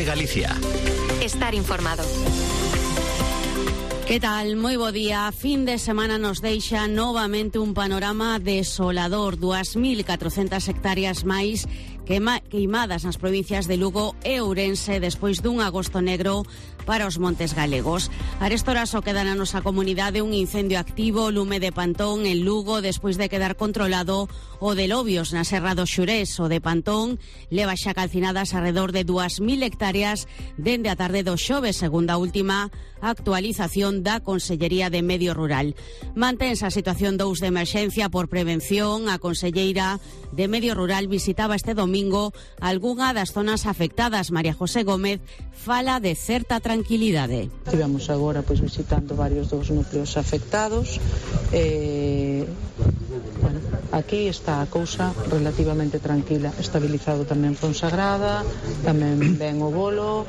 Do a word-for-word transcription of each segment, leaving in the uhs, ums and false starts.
Galicia. Estar informado. Que tal? Moi bo día. Fin de semana nos deixa novamente un panorama desolador. dúas mil catrocentas hectáreas máis queimadas nas provincias de Lugo e Ourense despois dun agosto negro para os montes galegos. Arestora só queda na nosa comunidade un incendio activo, lume de Pantón en Lugo, despois de quedar controlado o de Lobios na Serra do Xurés. O de Pantón leva xa calcinadas alrededor de dúas mil hectáreas dende a tarde do xoves, segundo a última actualización da Consellería de Medio Rural. Mantense a situación dous de emerxencia por prevención. A Conselleira de Medio Rural visitaba este domingo algunha das zonas afectadas. María José Gómez fala de certa tranquilidade. Estivemos agora pois visitando varios dos núcleos afectados. Eh, bueno, aquí está a cousa relativamente tranquila. Estabilizado tamén Fonsagrada, tamén ben o Bolo.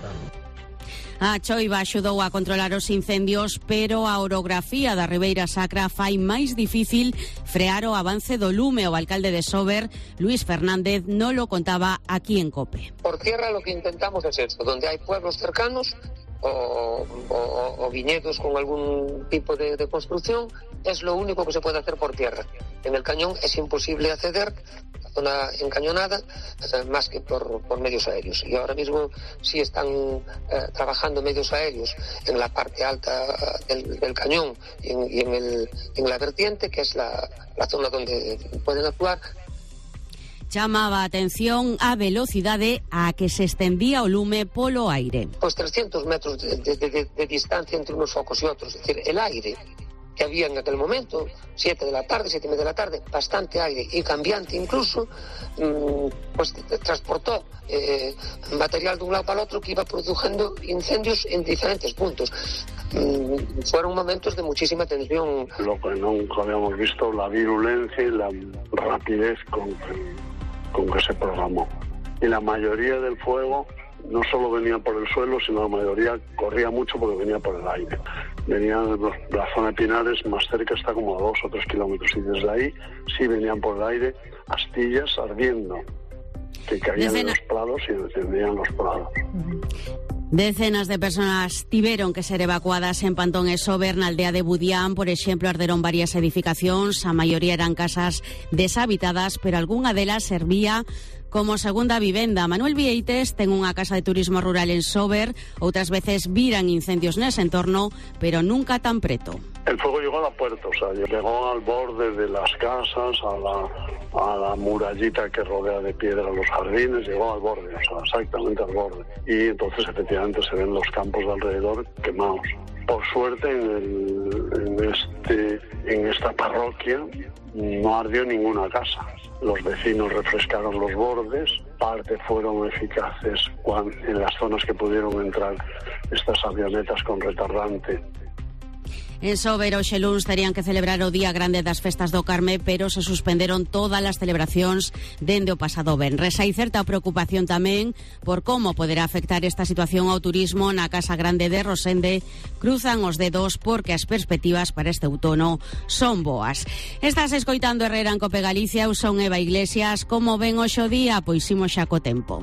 A choiva axudou a controlar os incendios, pero a orografía da Ribeira Sacra fai máis difícil frear o avance do lume. O alcalde de Sober, Luis Fernández, non lo contaba aquí en COPE. Por tierra lo que intentamos es esto, donde hay pueblos cercanos o, o, o viñedos con algún tipo de, de construcción, es lo único que se puede hacer por tierra. En el cañón es imposible acceder, la zona encañonada, más que por, por medios aéreos. Y ahora mismo sí están eh, trabajando medios aéreos en la parte alta del, del cañón y, en, y en, el, en la vertiente, que es la, la zona donde pueden actuar. Chamaba a atención a velocidade a que se estendía o lume polo aire. Pues trescientos metros de, de, de, de distancia entre unos focos y otros. Es decir, el aire que había en aquel momento, siete de la tarde, siete y media de la tarde, bastante aire y cambiante incluso, pues transportó eh, material de un lado para el otro que iba produciendo incendios en diferentes puntos. Fueron momentos de muchísima tensión. Lo que nunca habíamos visto, la virulencia y la rapidez con que, con que se programó. Y la mayoría del fuego no solo venía por el suelo, sino la mayoría corría mucho porque venía por el aire. Venían de la zona de Pinares, más cerca está como a dos o tres kilómetros, y desde ahí sí venían por el aire astillas ardiendo, que caían Decena... en los prados y encendían los prados. Uh-huh. Decenas de personas tiveron que ser evacuadas en Pantón e Sober, na aldea de Budián. Por exemplo, arderon varias edificacións, a maioría eran casas deshabitadas, pero algunha delas servía como segunda vivenda. Manuel Vieites ten unha casa de turismo rural en Sober, outras veces viran incendios nese entorno, pero nunca tan preto. El fuego llegó a la puerta, o sea, llegó al borde de las casas, a la, a la murallita que rodea de piedra los jardines, llegó al borde, o sea, exactamente al borde. Y entonces efectivamente se ven los campos de alrededor quemados. Por suerte en, el, en, este, en esta parroquia no ardió ninguna casa. Los vecinos refrescaron los bordes, parte fueron eficaces cuando, en las zonas que pudieron entrar estas avionetas con retardante. En Sober, hoxe luns terían que celebrar o Día Grande das Festas do Carme, pero se suspenderon todas as celebracións dende o pasado venres. Hai certa preocupación tamén por como poderá afectar esta situación ao turismo na Casa Grande de Rosende. Cruzan os dedos porque as perspectivas para este outono son boas. Estás escoitando Herrera en Cope Galicia, eu son Eva Iglesias. Como ven hoxe o día? Pois imos xa co tempo.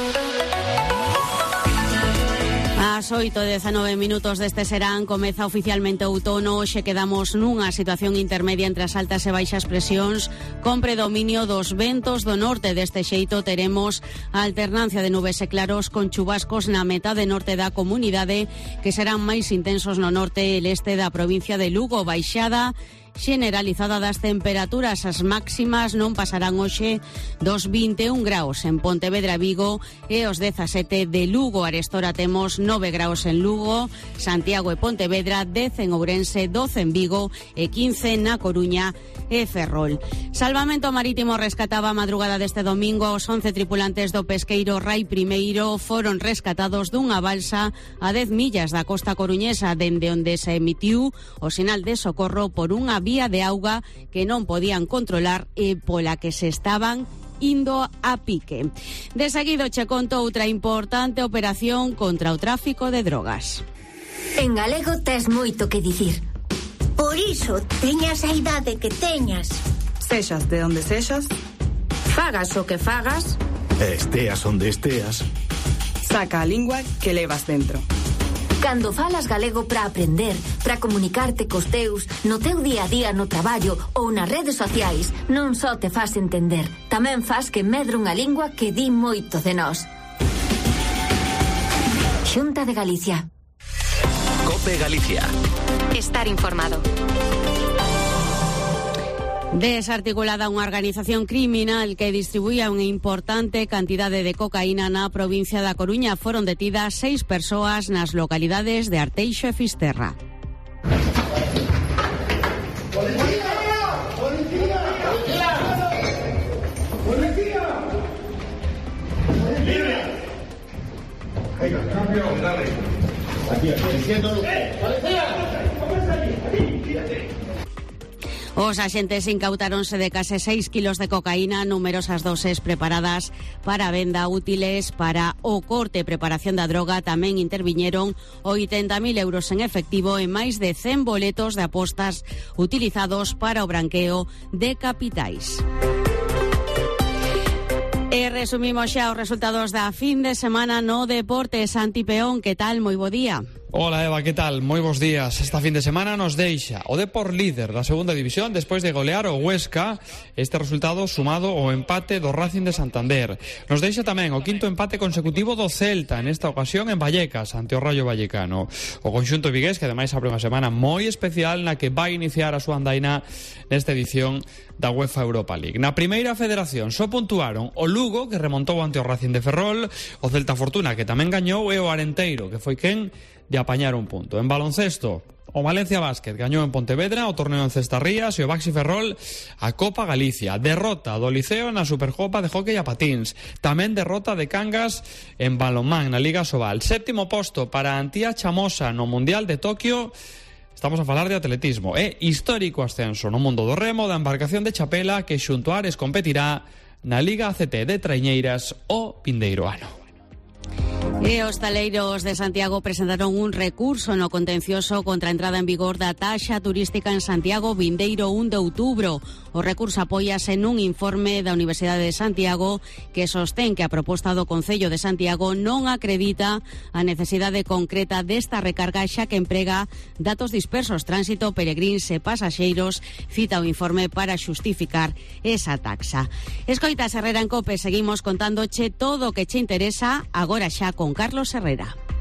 As oito e dezanove minutos deste serán comeza oficialmente o outono. Hoxe quedamos nunha situación intermedia entre as altas e baixas presións, con predominio dos ventos do norte. Deste xeito teremos a alternancia de nubes e claros con chubascos na metade norte da comunidade, que serán máis intensos no norte e leste da provincia de Lugo. Baixada generalizada das temperaturas, as máximas non pasarán hoxe dos vinte e un graus en Pontevedra e Vigo e os dezasete de Lugo. Arestora temos nove graus en Lugo, Santiago e Pontevedra, dez en Ourense, doce en Vigo e quince na Coruña e Ferrol. Salvamento Marítimo rescataba a madrugada deste domingo os once tripulantes do pesqueiro Rai Primeiro. Foron rescatados dunha balsa a dez millas da costa coruñesa, dende onde se emitiu o sinal de socorro por unha vía de auga que non podían controlar e pola que se estaban indo a pique. De seguido che conto outra importante operación contra o tráfico de drogas. En galego tes moito que dicir. Por iso, teñas a idade que teñas. Sexas de onde sexas, fagas o que fagas, esteas onde esteas, Saca a lingua que levas dentro. Cando falas galego para aprender, para comunicarte cos teus, no teu día a día no traballo ou nas redes sociais, non só te faz entender, tamén faz que medre unha lingua que di moito de nós. Xunta de Galicia. COPE Galicia. Estar informado. Desarticulada unha organización criminal que distribuía unha importante cantidade de cocaína na provincia da Coruña. Foron detidas seis persoas nas localidades de Arteixo e Fisterra. ¡Policía! ¡Policía! ¡Policía! ¡Policía! Venga, cambio, dale. Aquí, aquí, diciendo... ¡Eh! ¡Policía! Os axentes incautáronse de case seis kilos de cocaína, numerosas doses preparadas para venda, útiles para o corte e preparación da droga. Tamén interviñeron oitenta mil euros en efectivo e máis de cen boletos de apostas utilizados para o branqueo de capitais. E resumimos xa os resultados da fin de semana no deporte. Santi Peón, que tal? Moi bo día. Hola Eva, que tal? Moi bons días. Esta fin de semana nos deixa o Depor líder da segunda división despois de golear o Huesca. Este resultado sumado ao empate do Racing de Santander. Nos deixa tamén o quinto empate consecutivo do Celta, nesta ocasión en Vallecas, ante o Rayo Vallecano. O conxunto vigués, que ademais abre unha semana moi especial na que vai iniciar a súa andaina nesta edición da UEFA Europa League. Na primeira federación só puntuaron o Lugo, que remontou ante o Racing de Ferrol, o Celta Fortuna, que tamén gañou, e o Arenteiro, que foi quen de apañar un punto. En baloncesto, o Valencia Basket gañou en Pontevedra o torneo en Cestarrías e o Baxi Ferrol a Copa Galicia. Derrota do Liceo na Supercopa de Hóckey a Patíns. Tamén derrota de Cangas en balonmán na Liga Sobal. Séptimo posto para Antía Chamosa no Mundial de Tokio. Estamos a falar de atletismo. É histórico ascenso no mundo do remo da embarcación de Chapela, que xunto a Ares competirá na Liga A C T de Traiñeiras o vindeiro ano. E os taleiros de Santiago presentaron un recurso no contencioso contra a entrada en vigor da taxa turística en Santiago vindeiro un de outubro. O recurso apóiase nun informe da Universidade de Santiago que sostén que a proposta do Concello de Santiago non acredita a necesidade concreta desta recarga, xa que emprega datos dispersos, tránsito, peregríns e pasaxeiros. Cita o informe para xustificar esa taxa. Escoitas Herrera en COPE, seguimos contándoche todo o que che interesa, agora xa con Carlos Herrera.